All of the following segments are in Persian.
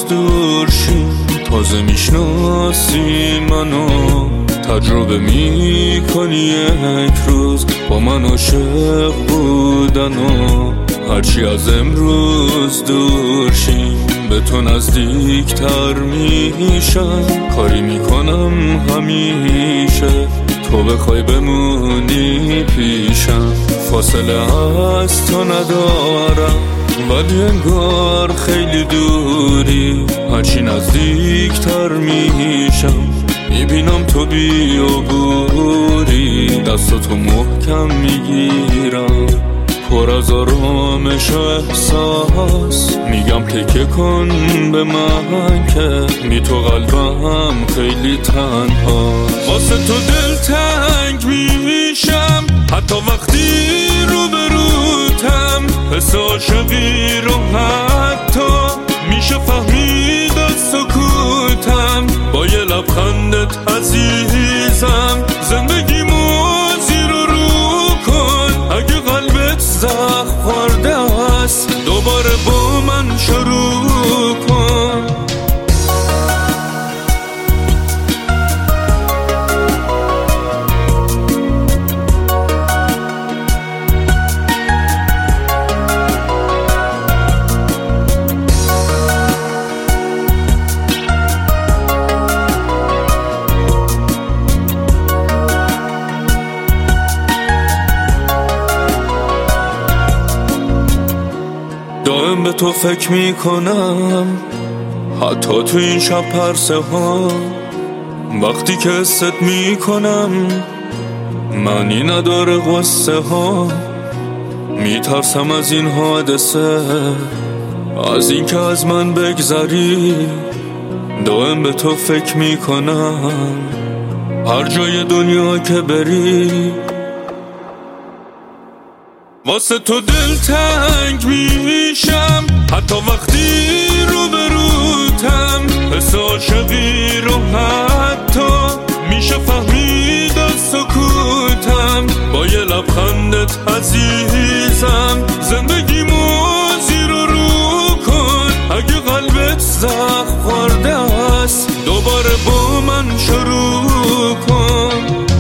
امروز دور شیم، تازه میشناسی منو، تجربه میکنی یک روز با من عاشق بودن و هرچی از امروز دور شیم به تو نزدیکتر میشم. کاری میکنم همیشه تو بخوای بمونی پیشم، فاصله از تو ندارم ولی انگار خیلی دوری، هرچی نزدیکتر میشم میبینم تو بی‌عبوری، دستاتو محکم میگیرم پر از آرامش و احساس، میگم تکیه کن به من که بی تو قلبم خیلی تنها، واسه تو دلتنگ میشم حتی وقتی روبروتم، حس عاشقی رو حتی میشه فهمید از سکوتم، با یه لبخندت عزیزم زندگیمو زیر و رو کن، اگه قلبت زخم خورده است دوباره با من شروع کن. دائم به تو فکر میکنم حتی تو این شب پرسه ها، وقتی که حست میکنم معنی نداره قصه ها، میترسم از این حادثه، از این که از من بگذری، دائم به تو فکر میکنم هر جای دنیا که بری، واسه تو دلتنگ میشم حتی وقتی روبروتم، حس عاشقی رو حتی میشه فهمید از سکوتم، با یه لبخندت عزیزم زندگیمو زیر و رو کن، اگه قلبت زخم خورده است دوباره با من شروع کن.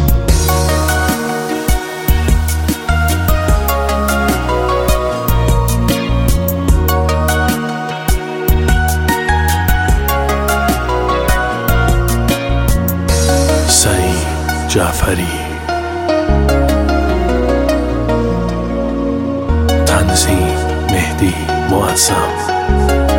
جعفری، تنظیم مهدی معظم.